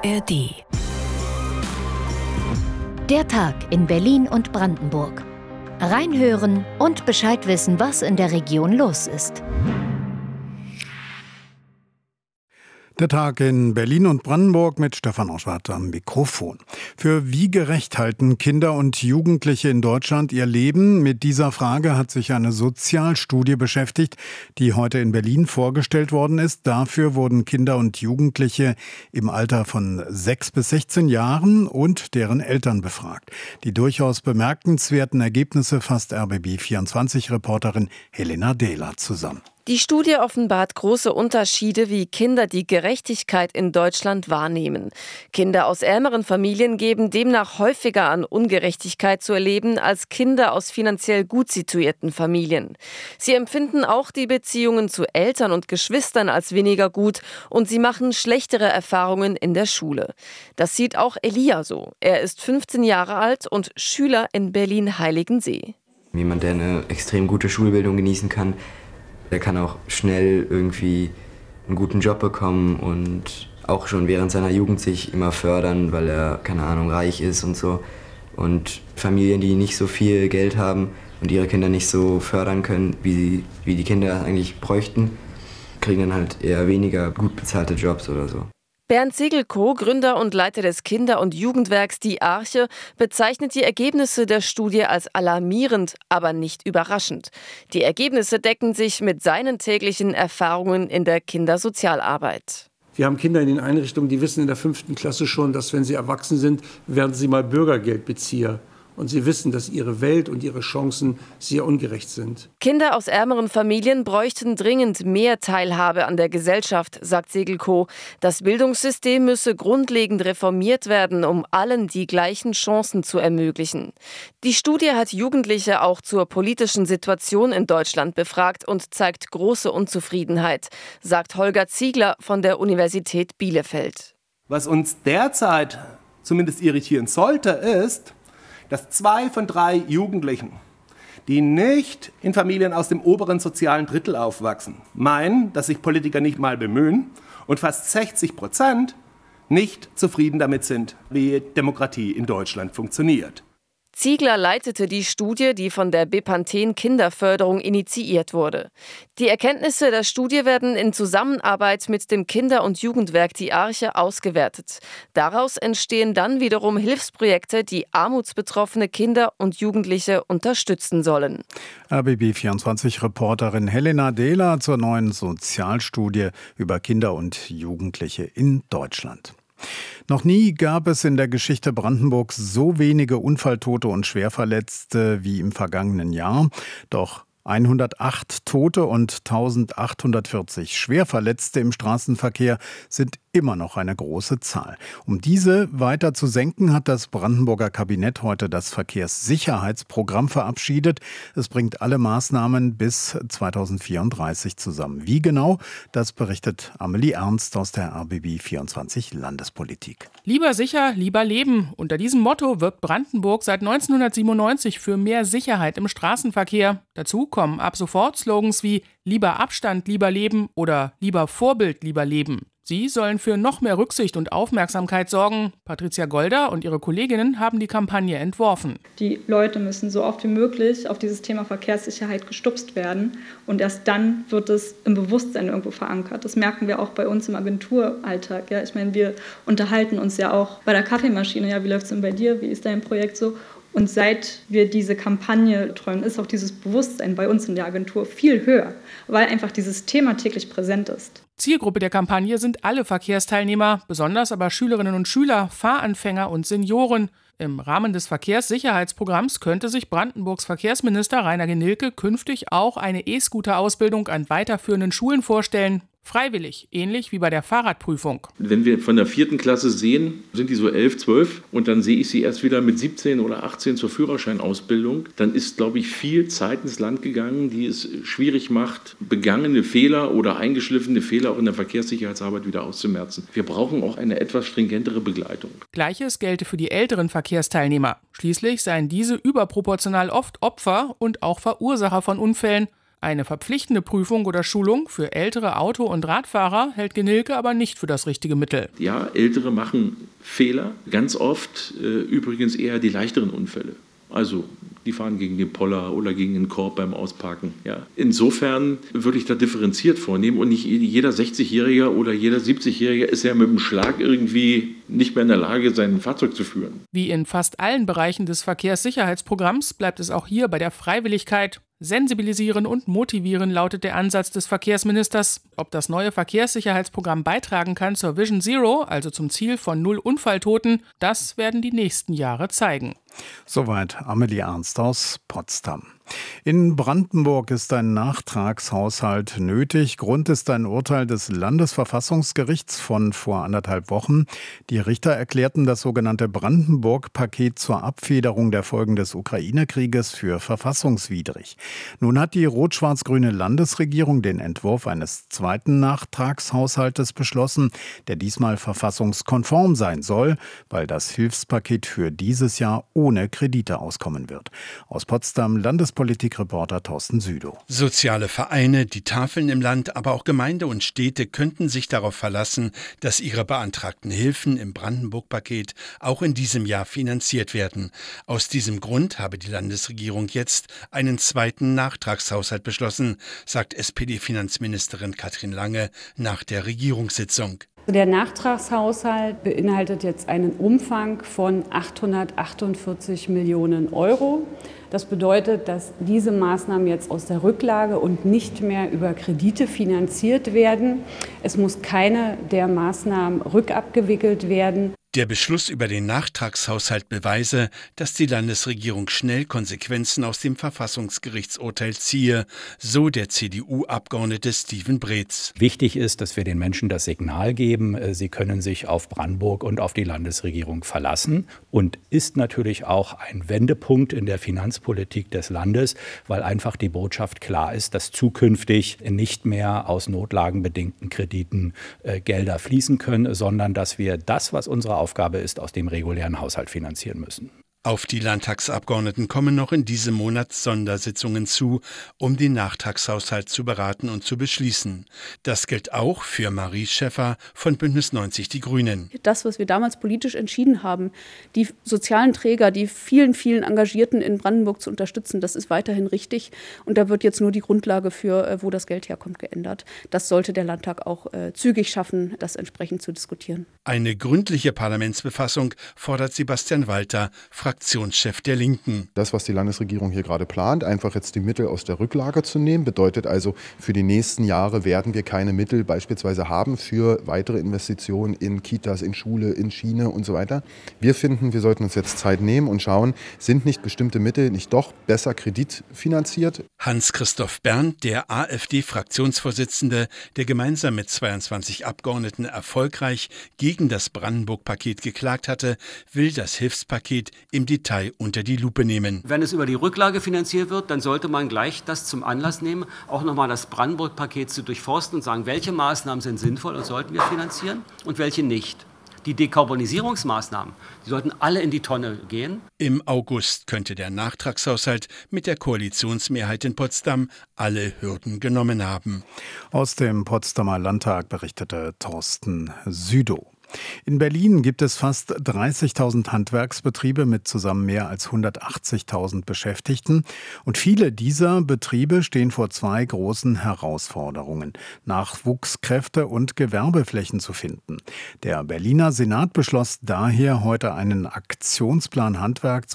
ARD. Der Tag in Berlin und Brandenburg. Reinhören und Bescheid wissen, was in der Region los ist. Der Tag in Berlin und Brandenburg mit Stefan Oschwart am Mikrofon. Für wie gerecht halten Kinder und Jugendliche in Deutschland ihr Leben? Mit dieser Frage hat sich eine Sozialstudie beschäftigt, die heute in Berlin vorgestellt worden ist. Dafür wurden Kinder und Jugendliche im Alter von 6 bis 16 Jahren und deren Eltern befragt. Die durchaus bemerkenswerten Ergebnisse fasst RBB24-Reporterin Helena Dehler zusammen. Die Studie offenbart große Unterschiede, wie Kinder die Gerechtigkeit in Deutschland wahrnehmen. Kinder aus ärmeren Familien geben demnach häufiger an, Ungerechtigkeit zu erleben, als Kinder aus finanziell gut situierten Familien. Sie empfinden auch die Beziehungen zu Eltern und Geschwistern als weniger gut und sie machen schlechtere Erfahrungen in der Schule. Das sieht auch Elia so. Er ist 15 Jahre alt und Schüler in Berlin-Heiligensee. Jemand, der eine extrem gute Schulbildung genießen kann, der kann auch schnell irgendwie einen guten Job bekommen und auch schon während seiner Jugend sich immer fördern, weil er, keine Ahnung, reich ist und so. Und Familien, die nicht so viel Geld haben und ihre Kinder nicht so fördern können, wie die Kinder eigentlich bräuchten, kriegen dann halt eher weniger gut bezahlte Jobs oder so. Bernd Segelkow, Gründer und Leiter des Kinder- und Jugendwerks Die Arche, bezeichnet die Ergebnisse der Studie als alarmierend, aber nicht überraschend. Die Ergebnisse decken sich mit seinen täglichen Erfahrungen in der Kindersozialarbeit. Wir haben Kinder in den Einrichtungen, die wissen in der 5. Klasse schon, dass wenn sie erwachsen sind, werden sie mal Bürgergeldbezieher. Und sie wissen, dass ihre Welt und ihre Chancen sehr ungerecht sind. Kinder aus ärmeren Familien bräuchten dringend mehr Teilhabe an der Gesellschaft, sagt Segelkow. Das Bildungssystem müsse grundlegend reformiert werden, um allen die gleichen Chancen zu ermöglichen. Die Studie hat Jugendliche auch zur politischen Situation in Deutschland befragt und zeigt große Unzufriedenheit, sagt Holger Ziegler von der Universität Bielefeld. Was uns derzeit zumindest irritieren sollte, ist, dass 2 von 3 Jugendlichen, die nicht in Familien aus dem oberen sozialen Drittel aufwachsen, meinen, dass sich Politiker nicht mal bemühen und fast 60% nicht zufrieden damit sind, wie Demokratie in Deutschland funktioniert. Ziegler leitete die Studie, die von der Bepanthen Kinderförderung initiiert wurde. Die Erkenntnisse der Studie werden in Zusammenarbeit mit dem Kinder- und Jugendwerk Die Arche ausgewertet. Daraus entstehen dann wiederum Hilfsprojekte, die armutsbetroffene Kinder und Jugendliche unterstützen sollen. RBB24-Reporterin Helena Dehler zur neuen Sozialstudie über Kinder und Jugendliche in Deutschland. Noch nie gab es in der Geschichte Brandenburgs so wenige Unfalltote und Schwerverletzte wie im vergangenen Jahr. Doch 108 Tote und 1840 Schwerverletzte im Straßenverkehr sind immer noch eine große Zahl. Um diese weiter zu senken, hat das Brandenburger Kabinett heute das Verkehrssicherheitsprogramm verabschiedet. Es bringt alle Maßnahmen bis 2034 zusammen. Wie genau, das berichtet Amelie Ernst aus der RBB24 Landespolitik. Lieber sicher, lieber leben. Unter diesem Motto wirbt Brandenburg seit 1997 für mehr Sicherheit im Straßenverkehr. Dazu kommen ab sofort Slogans wie lieber Abstand, lieber leben oder lieber Vorbild, lieber leben. Sie sollen für noch mehr Rücksicht und Aufmerksamkeit sorgen. Patricia Golder und ihre Kolleginnen haben die Kampagne entworfen. Die Leute müssen so oft wie möglich auf dieses Thema Verkehrssicherheit gestupst werden. Und erst dann wird es im Bewusstsein irgendwo verankert. Das merken wir auch bei uns im Agenturalltag. Ja, ich meine, wir unterhalten uns ja auch bei der Kaffeemaschine. Ja, wie läuft es denn bei dir? Wie ist dein Projekt so? Und seit wir diese Kampagne betreuen, ist auch dieses Bewusstsein bei uns in der Agentur viel höher, weil einfach dieses Thema täglich präsent ist. Zielgruppe der Kampagne sind alle Verkehrsteilnehmer, besonders aber Schülerinnen und Schüler, Fahranfänger und Senioren. Im Rahmen des Verkehrssicherheitsprogramms könnte sich Brandenburgs Verkehrsminister Rainer Genilke künftig auch eine E-Scooter-Ausbildung an weiterführenden Schulen vorstellen. Freiwillig, ähnlich wie bei der Fahrradprüfung. Wenn wir von der 4. Klasse sehen, sind die so 11, 12 und dann sehe ich sie erst wieder mit 17 oder 18 zur Führerscheinausbildung, dann ist, glaube ich, viel Zeit ins Land gegangen, die es schwierig macht, begangene Fehler oder eingeschliffene Fehler auch in der Verkehrssicherheitsarbeit wieder auszumerzen. Wir brauchen auch eine etwas stringentere Begleitung. Gleiches gelte für die älteren Verkehrsteilnehmer. Schließlich seien diese überproportional oft Opfer und auch Verursacher von Unfällen. Eine verpflichtende Prüfung oder Schulung für ältere Auto- und Radfahrer hält Genilke aber nicht für das richtige Mittel. Ja, Ältere machen Fehler, ganz oft übrigens eher die leichteren Unfälle. Also die fahren gegen den Poller oder gegen den Korb beim Ausparken. Ja. Insofern würde ich da differenziert vornehmen und nicht jeder 60-Jährige oder jeder 70-Jährige ist ja mit dem Schlag irgendwie nicht mehr in der Lage, sein Fahrzeug zu führen. Wie in fast allen Bereichen des Verkehrssicherheitsprogramms bleibt es auch hier bei der Freiwilligkeit. Sensibilisieren und motivieren lautet der Ansatz des Verkehrsministers. Ob das neue Verkehrssicherheitsprogramm beitragen kann zur Vision Zero, also zum Ziel von 0 Unfalltoten, das werden die nächsten Jahre zeigen. Soweit Amelie Ernst aus Potsdam. In Brandenburg ist ein Nachtragshaushalt nötig. Grund ist ein Urteil des Landesverfassungsgerichts von vor 1,5 Wochen. Die Richter erklärten das sogenannte Brandenburg-Paket zur Abfederung der Folgen des Ukraine-Krieges für verfassungswidrig. Nun hat die rot-schwarz-grüne Landesregierung den Entwurf eines zweiten Nachtragshaushaltes beschlossen, der diesmal verfassungskonform sein soll, weil das Hilfspaket für dieses Jahr ohne Kredite auskommen wird. Aus Potsdam Landespolitikreporter Thorsten Südow. Soziale Vereine, die Tafeln im Land, aber auch Gemeinde und Städte könnten sich darauf verlassen, dass ihre beantragten Hilfen im Brandenburg-Paket auch in diesem Jahr finanziert werden. Aus diesem Grund habe die Landesregierung jetzt einen zweiten Nachtragshaushalt beschlossen, sagt SPD-Finanzministerin Katrin Lange nach der Regierungssitzung. Der Nachtragshaushalt beinhaltet jetzt einen Umfang von 848 Millionen Euro. Das bedeutet, dass diese Maßnahmen jetzt aus der Rücklage und nicht mehr über Kredite finanziert werden. Es muss keine der Maßnahmen rückabgewickelt werden. Der Beschluss über den Nachtragshaushalt beweise, dass die Landesregierung schnell Konsequenzen aus dem Verfassungsgerichtsurteil ziehe, so der CDU-Abgeordnete Steven Breetz. Wichtig ist, dass wir den Menschen das Signal geben, sie können sich auf Brandenburg und auf die Landesregierung verlassen, und ist natürlich auch ein Wendepunkt in der Finanzpolitik des Landes, weil einfach die Botschaft klar ist, dass zukünftig nicht mehr aus notlagenbedingten Krediten Gelder fließen können, sondern dass wir das, was unsere Aufgabe ist, aus dem regulären Haushalt finanzieren müssen. Auf die Landtagsabgeordneten kommen noch in diesem Monat Sondersitzungen zu, um den Nachtragshaushalt zu beraten und zu beschließen. Das gilt auch für Marie Schäffer von Bündnis 90 Die Grünen. Das, was wir damals politisch entschieden haben, die sozialen Träger, die vielen, vielen Engagierten in Brandenburg zu unterstützen, das ist weiterhin richtig. Und da wird jetzt nur die Grundlage für, wo das Geld herkommt, geändert. Das sollte der Landtag auch zügig schaffen, das entsprechend zu diskutieren. Eine gründliche Parlamentsbefassung fordert Sebastian Walter, Fraktionschef der Linken. Das, was die Landesregierung hier gerade plant, einfach jetzt die Mittel aus der Rücklage zu nehmen, bedeutet also, für die nächsten Jahre werden wir keine Mittel beispielsweise haben für weitere Investitionen in Kitas, in Schule, in Schiene und so weiter. Wir finden, wir sollten uns jetzt Zeit nehmen und schauen, sind nicht bestimmte Mittel nicht doch besser kreditfinanziert? Hans-Christoph Berndt, der AfD-Fraktionsvorsitzende, der gemeinsam mit 22 Abgeordneten erfolgreich gegen das Brandenburg-Paket geklagt hatte, will das Hilfspaket im Detail unter die Lupe nehmen. Wenn es über die Rücklage finanziert wird, dann sollte man gleich das zum Anlass nehmen, auch nochmal das Brandenburg-Paket zu durchforsten und sagen, welche Maßnahmen sind sinnvoll und sollten wir finanzieren und welche nicht. Die Dekarbonisierungsmaßnahmen, die sollten alle in die Tonne gehen. Im August könnte der Nachtragshaushalt mit der Koalitionsmehrheit in Potsdam alle Hürden genommen haben. Aus dem Potsdamer Landtag berichtete Thorsten Südow. In Berlin gibt es fast 30.000 Handwerksbetriebe mit zusammen mehr als 180.000 Beschäftigten. Und viele dieser Betriebe stehen vor zwei großen Herausforderungen: Nachwuchskräfte und Gewerbeflächen zu finden. Der Berliner Senat beschloss daher heute einen Aktionsplan Handwerk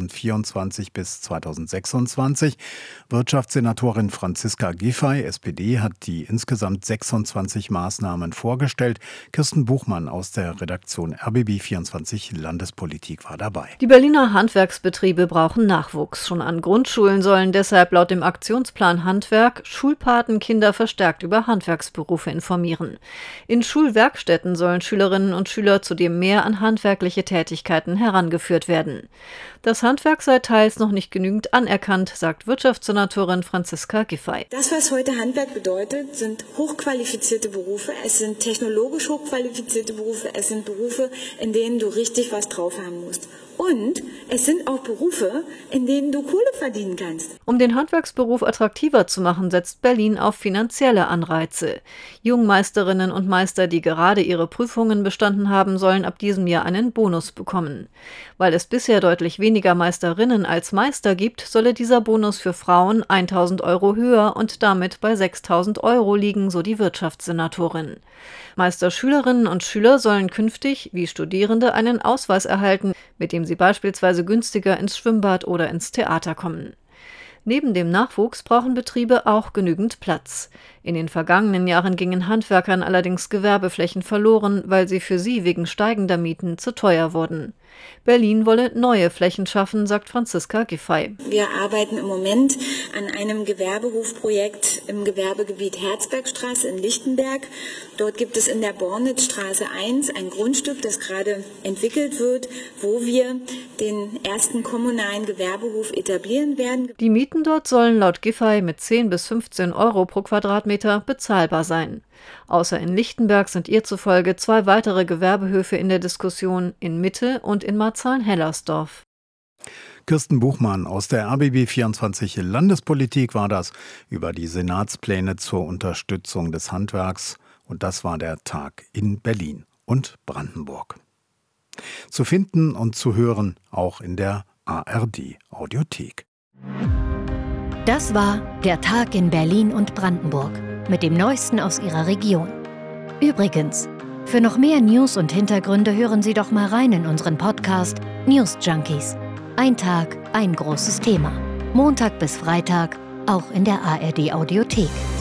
2024 bis 2026. Wirtschaftssenatorin Franziska Giffey, SPD, hat die insgesamt 26 Maßnahmen vorgestellt. Kirsten Buchmann aus der Redaktion RBB24 Landespolitik war dabei. Die Berliner Handwerksbetriebe brauchen Nachwuchs. Schon an Grundschulen sollen deshalb laut dem Aktionsplan Handwerk Schulpatenkinder verstärkt über Handwerksberufe informieren. In Schulwerkstätten sollen Schülerinnen und Schüler zudem mehr an handwerkliche Tätigkeiten herangeführt werden. Das Handwerk sei teils noch nicht genügend anerkannt, sagt Wirtschaftssenatorin Franziska Giffey. Das, was heute Handwerk bedeutet, sind hochqualifizierte Berufe. Es sind technologisch hochqualifizierte Berufe. Es sind Berufe, in denen du richtig was drauf haben musst. Und es sind auch Berufe, in denen du Kohle verdienen kannst. Um den Handwerksberuf attraktiver zu machen, setzt Berlin auf finanzielle Anreize. Jungmeisterinnen und Meister, die gerade ihre Prüfungen bestanden haben, sollen ab diesem Jahr einen Bonus bekommen. Weil es bisher deutlich weniger Meisterinnen als Meister gibt, solle dieser Bonus für Frauen 1.000 € höher und damit bei 6.000 € liegen, so die Wirtschaftssenatorin. Meisterschülerinnen und Schüler sollen künftig, wie Studierende, einen Ausweis erhalten, mit dem sie beispielsweise günstiger ins Schwimmbad oder ins Theater kommen. Neben dem Nachwuchs brauchen Betriebe auch genügend Platz. In den vergangenen Jahren gingen Handwerkern allerdings Gewerbeflächen verloren, weil sie für sie wegen steigender Mieten zu teuer wurden. Berlin wolle neue Flächen schaffen, sagt Franziska Giffey. Wir arbeiten im Moment an einem Gewerbehofprojekt im Gewerbegebiet Herzbergstraße in Lichtenberg. Dort gibt es in der Bornitzstraße 1 ein Grundstück, das gerade entwickelt wird, wo wir den ersten kommunalen Gewerbehof etablieren werden. Die Mieten dort sollen laut Giffey mit 10 bis 15 € pro Quadratmeter bezahlbar sein. Außer in Lichtenberg sind ihr zufolge 2 weitere Gewerbehöfe in der Diskussion, in Mitte und in Marzahn-Hellersdorf. Kirsten Buchmann aus der RBB24 Landespolitik war das über die Senatspläne zur Unterstützung des Handwerks. Und das war der Tag in Berlin und Brandenburg. Zu finden und zu hören auch in der ARD-Audiothek. Das war der Tag in Berlin und Brandenburg mit dem Neuesten aus Ihrer Region. Übrigens, für noch mehr News und Hintergründe hören Sie doch mal rein in unseren Podcast News Junkies. Ein Tag, ein großes Thema. Montag bis Freitag, auch in der ARD Audiothek.